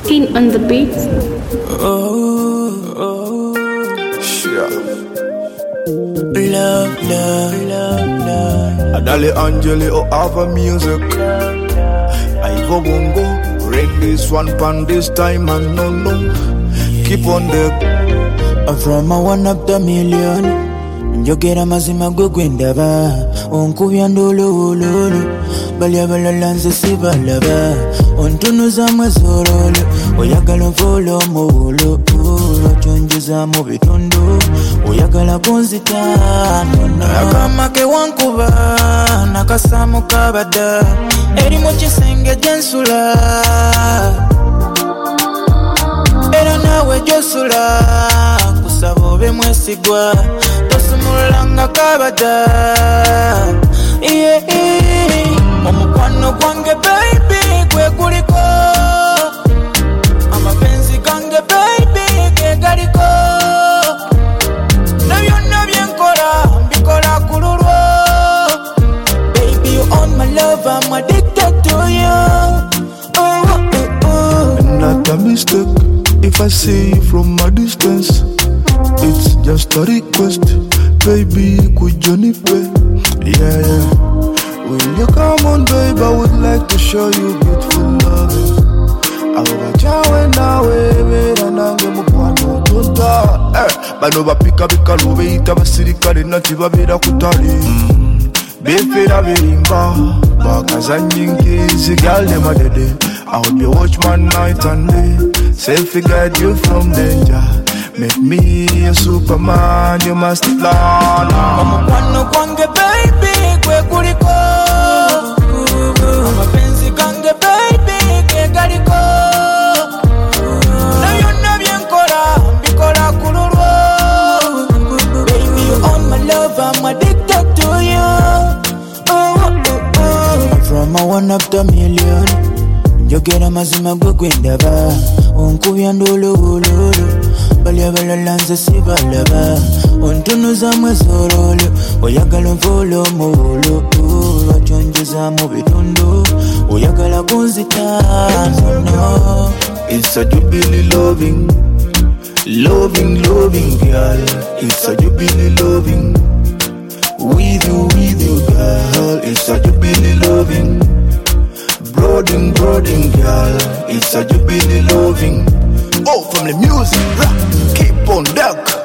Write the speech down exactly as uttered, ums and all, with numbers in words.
King on the beat. Oh, oh, Sure. love, love, love, love. Adale Angeli or Ava music. I go bongo. Ring this one pan this time and no no. Keep on deck. I'm from a one up the million. Njogera mazima gwe gwendaba onkubya ndolowololo balya balala nze sibalaba ontunuzamu ezololo oyagala nfoola omuwolo lwakyonjezaamu bitundu oyagala kunzitaano akamake wankuba nakasaamu kabadda eri mu kisenge gyensula era naawe gyosula kusaba obe mwesigwa tosumulanga kabada yeah, yeah. Omukwano gwange baby gwe guliko amapenzi gange baby ge galiko na byonna byenkola mbikola ku lulwo baby you own my love I'm addicted to you oh, oh, oh. Not a mistake if I see you from a distance. It's just a request, baby, could you pay? Yeah, yeah. Will you come on, babe? I would like to show you beautiful loving. I will tell you now, baby, and I'm going to go to the eh. Bano bapika bika lube ita basirikale nati babera kutali. Befera berimba, bakaza nyingi zigale madede. I will be a watchman night and day. Selfie guide you from danger. Make me a Superman, you must learn. Omukwano gwange baby gwe guliko amapenzi gange baby ge galiko na byonna byenkola mbikola ku lulwo baby you own my love I'm addicted to you oh, oh, oh. I'm from a one up the million njogera mazima gwe gwendaba onkubya ndolowololo balya balala nze sibalaba ontunuzamu ezololo oyagala nfoola omuwolo lwakyonjezaamu bitundu oyagala kunzitaano no. It's a jubilee loving, loving, loving girl. It's a jubilee loving, with you, with you girl. It's a jubilee loving, brooding, brooding girl. It's a jubilee loving. Oh, from the music, keep on deck.